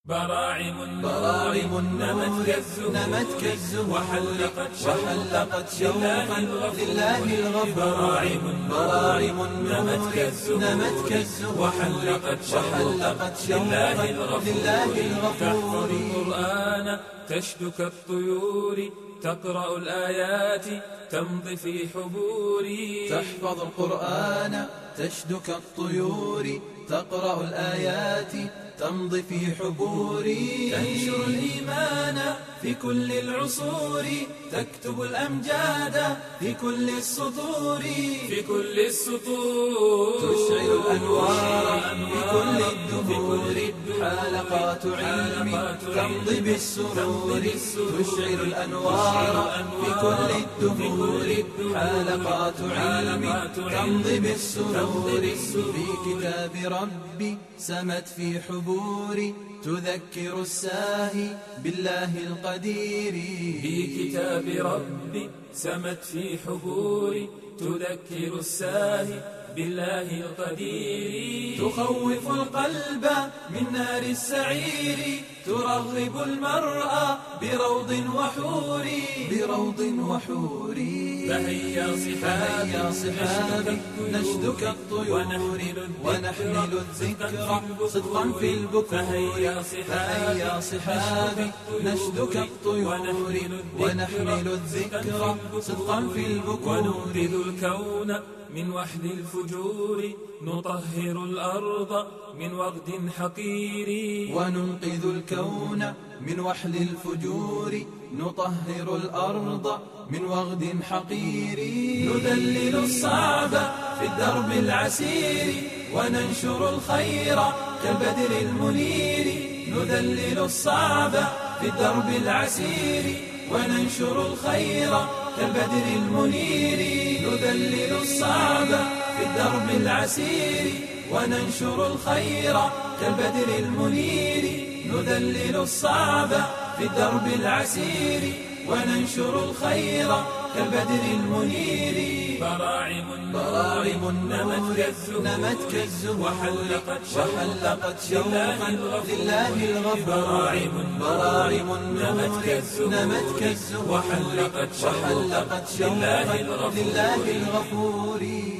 براعم نمت كالزهور وحلقت شوقا لله الغفور. براعم نمت كالزهور وحلقت شوقا لله الغفور. تحفظ القرآن تشدو كالطيور تقرأ الآيات تمضي في حبوري. تحفظ القرآن تشدو كالطيور تقرأ الآيات تمضي في حبوري. تنشر الإيمان في كل العصور تكتب الأمجاد في كل السطور. تشعل الأنوار في كل الدهور حلقات علم تمضي بالسرور. تشعل الأنوار في كل الدهور حلقات علم تمضي بالسرور. في كتاب ربي سمت في حبوري تذكر الساهي بالله القدير. في كتاب ربي سمت في حبوري تذكر الساهي بالله القدير. تخوف القلب من نار السعير ترغب المرء بروض وحور. فهيا صحابي نشدو كالطيور ونحمل الذكر صدقا في البكور. فهيا صحابي نشدو كالطيور ونحمل الذكر صدقا في البكور. وننقذ الكون من وحد الفجور نطهر الأرض من وغد حقير. وننقذ الكون من وحل الفجور نطهر الأرض من وغد حقير. نذلل الصعب في الدرب العسير وننشر الخير كالبدر المنير. نذلل الصعب في الدرب العسير وننشر الخير كالبدر المنير. نذلل الصعب في الدرب العسير وننشر الخير كالبدر المنير. نذلل الصعب في الدرب العسير وننشر الخير كالبدر المنير. براعم نمت كالزهور وحلقت شوقا لله الغفور. براعم نمت كالزهور وحلقت شوقا لله الغفور.